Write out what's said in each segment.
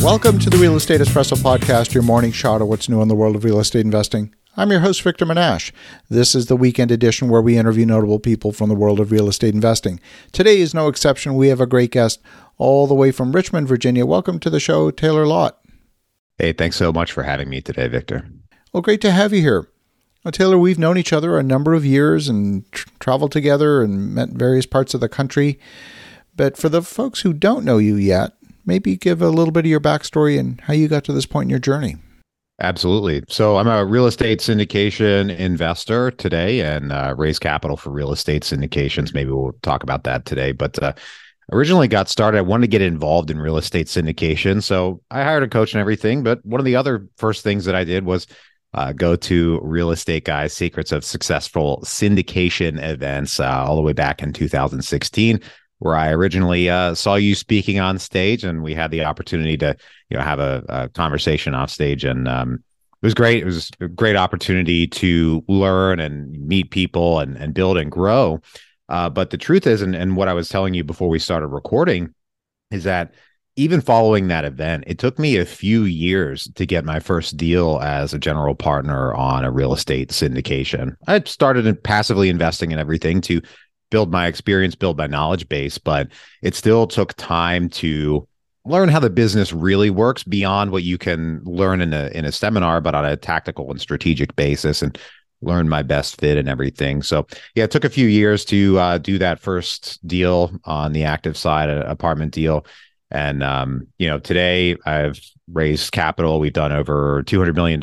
Welcome to the Real Estate Espresso Podcast, your morning shot of what's new in the world of real estate investing. I'm your host, Victor Menashe. This is the weekend edition where we interview notable people from the world of real estate investing. Today is no exception. We have a great guest all the way from Richmond, Virginia. Welcome to the show, Taylor Lott. Hey, thanks so much for having me today, Victor. Well, great to have you here. Well, Taylor, we've known each other a number of years and traveled together and met various parts of the country. But for the folks who don't know you yet, maybe give a little bit of your backstory and how you got to this point in your journey. Absolutely. So I'm a real estate syndication investor today and raise capital for real estate syndications. Maybe we'll talk about that today. But originally got started, I wanted to get involved in real estate syndication. So I hired a coach and everything. But one of the other first things that I did was go to Real Estate Guys Secrets of Successful Syndication events all the way back in 2016. Where I originally saw you speaking on stage, and we had the opportunity to, have a conversation off stage, and it was great. It was a great opportunity to learn and meet people and build and grow. But the truth is, and what I was telling you before we started recording, is that even following that event, it took me a few years to get my first deal as a general partner on a real estate syndication. I started passively investing in everything to build my experience, build my knowledge base, but it still took time to learn how the business really works beyond what you can learn in a seminar, but on a tactical and strategic basis, and learn my best fit and everything. So yeah, it took a few years to do that first deal on the active side, an apartment deal. And, today I've raised capital. We've done over $200 million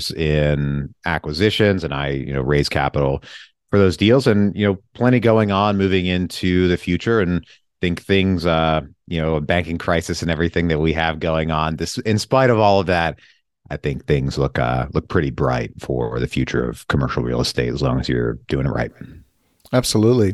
in acquisitions, and I, raised capital for those deals, and plenty going on moving into the future, and think things a banking crisis and everything that we have going on, this in spite of all of that, I think things look pretty bright for the future of commercial real estate, as long as you're doing it right. Absolutely.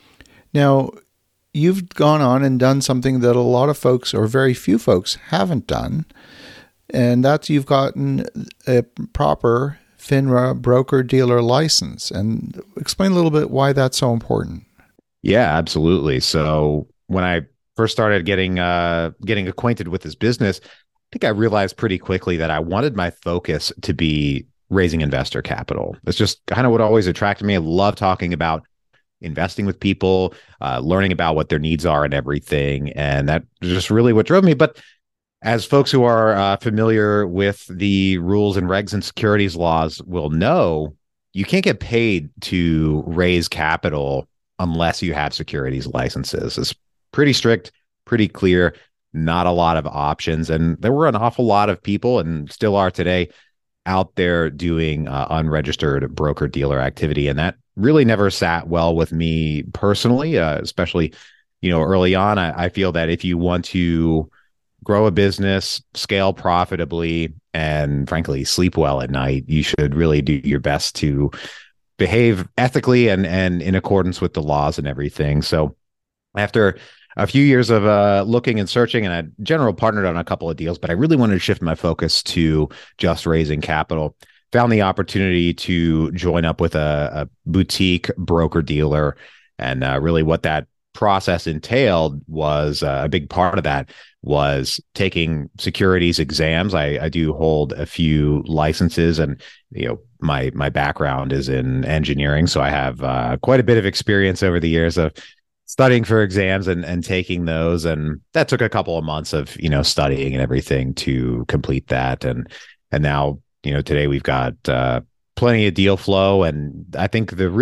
Now, you've gone on and done something that a lot of folks, or very few folks, haven't done, and that's you've gotten a proper FINRA broker-dealer license. And explain a little bit why that's so important. Yeah, absolutely. So when I first started getting acquainted with this business, I think I realized pretty quickly that I wanted my focus to be raising investor capital. That's just kind of what always attracted me. I love talking about investing with people, learning about what their needs are and everything. And that was just really what drove me. But as folks who are familiar with the rules and regs and securities laws will know, you can't get paid to raise capital unless you have securities licenses. It's pretty strict, pretty clear, not a lot of options. And there were an awful lot of people, and still are today, out there doing unregistered broker-dealer activity. And that really never sat well with me personally, especially, early on. I feel that if you want to grow a business, scale profitably, and frankly, sleep well at night, you should really do your best to behave ethically and in accordance with the laws and everything. So after a few years of looking and searching, and I general partnered on a couple of deals, but I really wanted to shift my focus to just raising capital, found the opportunity to join up with a boutique broker-dealer. And really what that process entailed was a big part of that was taking securities exams. I do hold a few licenses, and my background is in engineering, so I have quite a bit of experience over the years of studying for exams and taking those, and that took a couple of months of studying and everything to complete that. And now today we've got plenty of deal flow, and I think one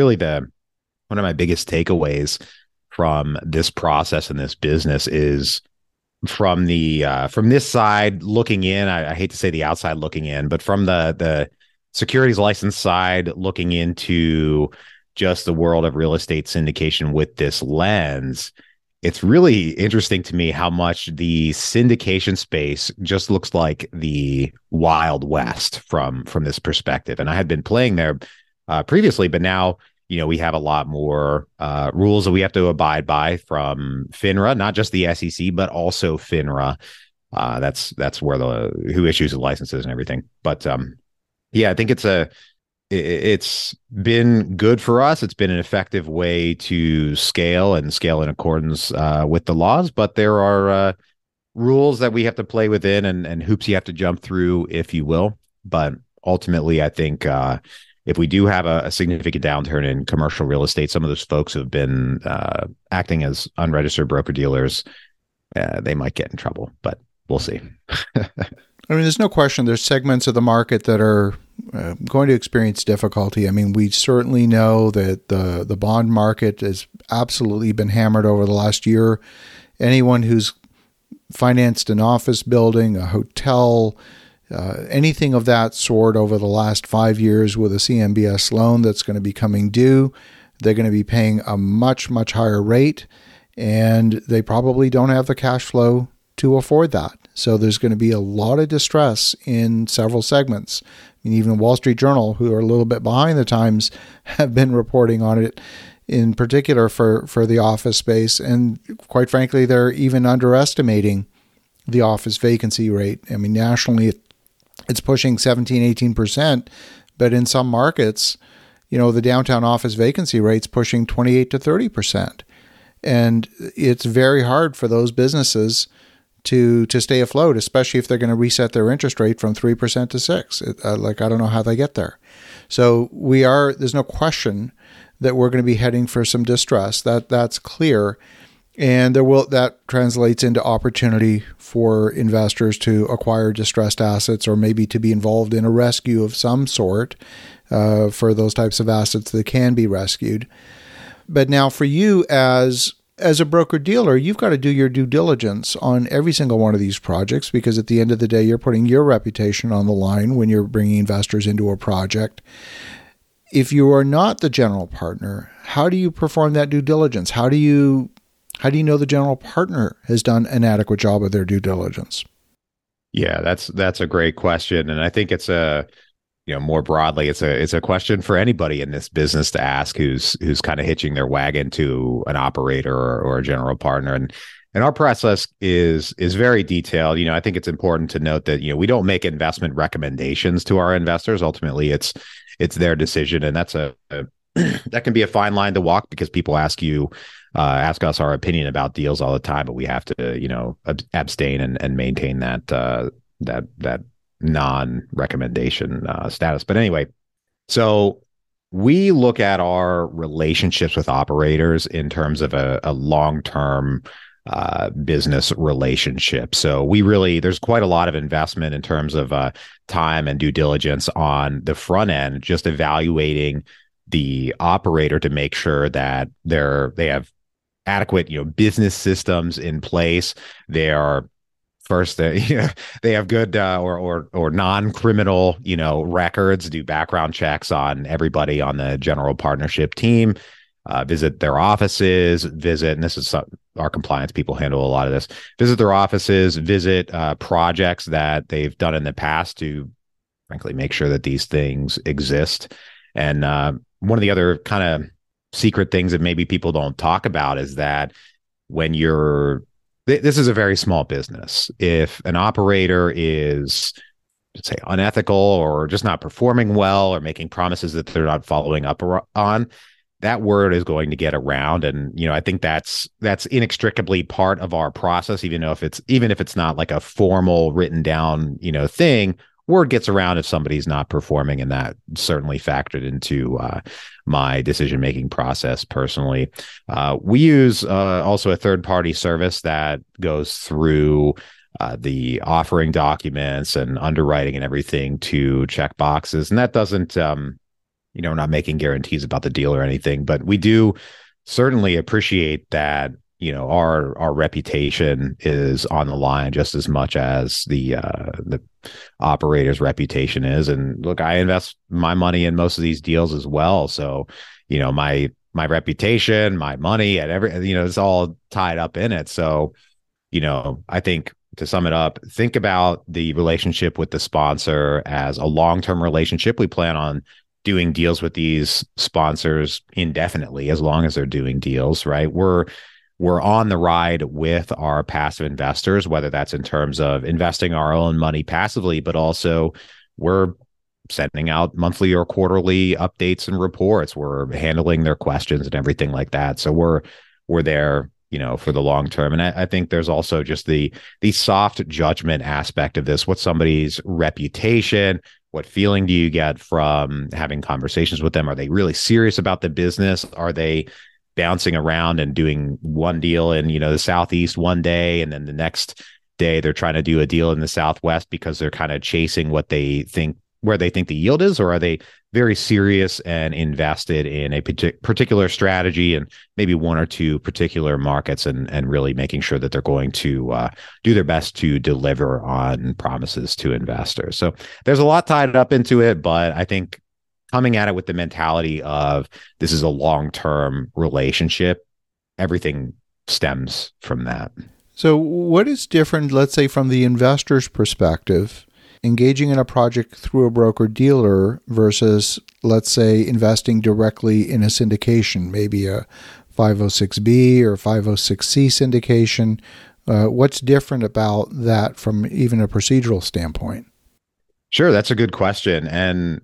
of my biggest takeaways from this process and this business is from this side looking in. I hate to say the outside looking in, but from the securities license side looking into just the world of real estate syndication with this lens, it's really interesting to me how much the syndication space just looks like the Wild West from this perspective. And I had been playing there previously, but now we have a lot more rules that we have to abide by from FINRA, not just the SEC, but also FINRA. That's where who issues the licenses and everything. But I think it's been good for us. It's been an effective way to scale in accordance with the laws. But there are rules that we have to play within and hoops you have to jump through, if you will. But ultimately, I think if we do have a significant downturn in commercial real estate, some of those folks who have been acting as unregistered broker dealers, they might get in trouble, but we'll see. I mean, there's no question there's segments of the market that are going to experience difficulty. I mean, we certainly know that the bond market has absolutely been hammered over the last year. Anyone who's financed an office building, a hotel, anything of that sort over the last 5 years with a CMBS loan that's going to be coming due, they're going to be paying a much, much higher rate, and they probably don't have the cash flow to afford that. So there's going to be a lot of distress in several segments. I mean, even Wall Street Journal, who are a little bit behind the times, have been reporting on it, in particular for the office space. And quite frankly, they're even underestimating the office vacancy rate. I mean, nationally, it's pushing 17, 18%, but in some markets, the downtown office vacancy rate's pushing 28 to 30%. And it's very hard for those businesses to stay afloat, especially if they're going to reset their interest rate from 3% to 6%. I don't know how they get there. So there's no question that we're going to be heading for some distress. That's clear. And that translates into opportunity for investors to acquire distressed assets or maybe to be involved in a rescue of some sort for those types of assets that can be rescued. But now for you as a broker-dealer, you've got to do your due diligence on every single one of these projects, because at the end of the day, you're putting your reputation on the line when you're bringing investors into a project. If you are not the general partner, how do you perform that due diligence? How do you know the general partner has done an adequate job of their due diligence? Yeah, that's a great question, and I think it's more broadly, it's a question for anybody in this business to ask who's kind of hitching their wagon to an operator or a general partner. And our process is very detailed. I think it's important to note that, we don't make investment recommendations to our investors. Ultimately, it's their decision. And that's that can be a fine line to walk, because people ask us our opinion about deals all the time, but we have to, abstain and maintain that non-recommendation status. But anyway, so we look at our relationships with operators in terms of a long-term business relationship. So there's quite a lot of investment in terms of time and due diligence on the front end, just evaluating the operator to make sure that they have adequate, business systems in place. They are First, they have good or non-criminal, records. Do background checks on everybody on the general partnership team. Visit their offices. And this is our compliance people handle a lot of this. Visit their offices. Visit projects that they've done in the past to, frankly, make sure that these things exist. And one of the other kind of secret things that maybe people don't talk about is that this is a very small business. If an operator is, let's say, unethical or just not performing well or making promises that they're not following up on, that word is going to get around. And, I think that's inextricably part of our process, even if it's not like a formal written down, thing. Word gets around if somebody's not performing, and that certainly factored into my decision-making process personally. We use also a third-party service that goes through the offering documents and underwriting and everything to check boxes. And that doesn't, we're not making guarantees about the deal or anything, but we do certainly appreciate that our reputation is on the line just as much as the operator's reputation is. And look, I invest my money in most of these deals as well. So, my reputation, my money, and it's all tied up in it. So, I think, to sum it up, think about the relationship with the sponsor as a long-term relationship. We plan on doing deals with these sponsors indefinitely, as long as they're doing deals, right? We're on the ride with our passive investors, whether that's in terms of investing our own money passively, but also we're sending out monthly or quarterly updates and reports. We're handling their questions and everything like that. So we're there for the long term. And I think there's also just the soft judgment aspect of this. What's somebody's reputation? What feeling do you get from having conversations with them? Are they really serious about the business? Are they bouncing around and doing one deal in, the Southeast one day, and then the next day they're trying to do a deal in the Southwest because they're kind of chasing where they think the yield is? Or are they very serious and invested in a particular strategy and maybe one or two particular markets, and really making sure that they're going to do their best to deliver on promises to investors? So there's a lot tied up into it, but I think coming at it with the mentality of this is a long-term relationship, everything stems from that. So what is different, let's say, from the investor's perspective, engaging in a project through a broker-dealer versus, let's say, investing directly in a syndication, maybe a 506B or 506C syndication? What's different about that from even a procedural standpoint? Sure, that's a good question. And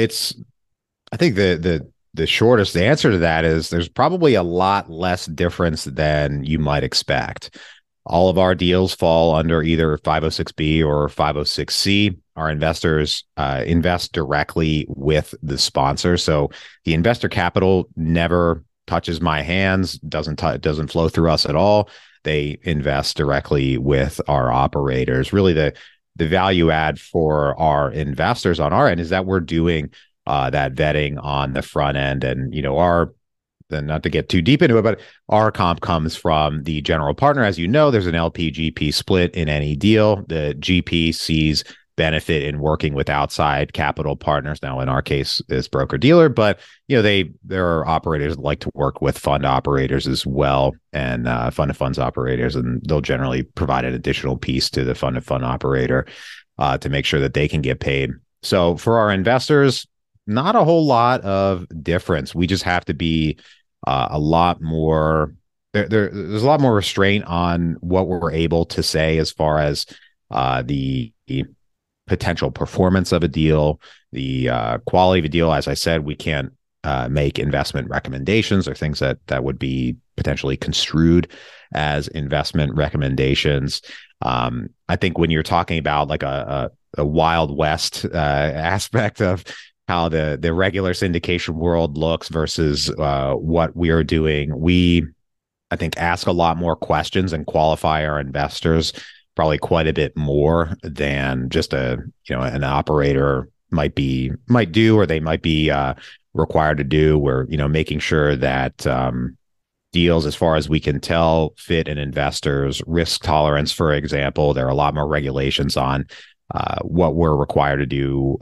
I think the shortest answer to that is there's probably a lot less difference than you might expect. All of our deals fall under either 506B or 506C. Our investors invest directly with the sponsor. So the investor capital never touches my hands, doesn't flow through us at all. They invest directly with our operators. Really, the value add for our investors on our end is that we're doing that vetting on the front end. And, not to get too deep into it, but our comp comes from the general partner. As you know, there's an LP-GP split in any deal. The GP sees benefit in working with outside capital partners. Now, in our case, it's broker-dealer, but there are operators that like to work with fund operators as well, and fund-of-funds operators, and they'll generally provide an additional piece to the fund-of-fund operator to make sure that they can get paid. So for our investors, not a whole lot of difference. We just have to be a lot more. There's a lot more restraint on what we're able to say as far as the potential performance of a deal, the quality of a deal. As I said, we can't make investment recommendations or things that would be potentially construed as investment recommendations. I think when you're talking about like a Wild West aspect of how the regular syndication world looks versus what we are doing, we, I think, ask a lot more questions and qualify our investors probably quite a bit more than just an operator might do, or they might be required to do. We're making sure that deals, as far as we can tell, fit an investor's risk tolerance. For example, there are a lot more regulations on what we're required to do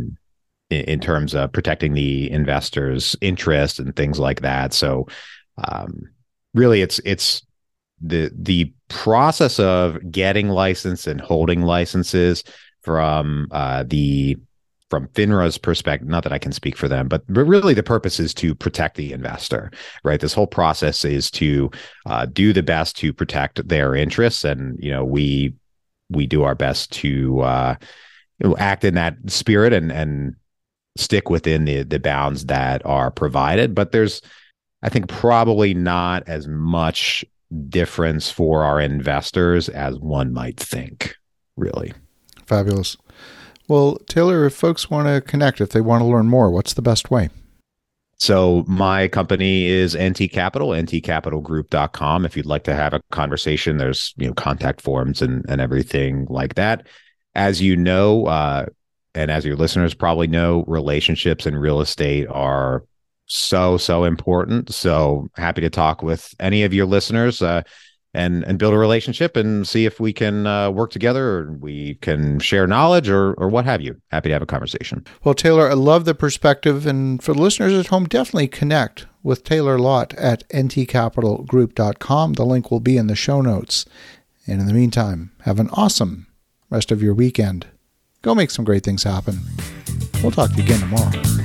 in terms of protecting the investor's interest and things like that. So really, it's the process of getting licensed and holding licenses from FINRA's perspective. Not that I can speak for them, but really the purpose is to protect the investor, right? This whole process is to do the best to protect their interests, and we do our best to act in that spirit and stick within the bounds that are provided. But there's, I think, probably not as much difference for our investors as one might think, really. Fabulous. Well, Taylor, if folks want to connect, if they want to learn more, what's the best way? So my company is NT Capital, ntcapitalgroup.com. If you'd like to have a conversation, there's contact forms and everything like that. As you know, and as your listeners probably know, relationships in real estate are so important. So happy to talk with any of your listeners and build a relationship and see if we can work together, or we can share knowledge or what have you. Happy to have a conversation. Well, Taylor, I love the perspective. And for the listeners at home, definitely connect with Taylor Lott at ntcapitalgroup.com. The link will be in the show notes. And in the meantime, have an awesome rest of your weekend. Go make some great things happen. We'll talk to you again tomorrow.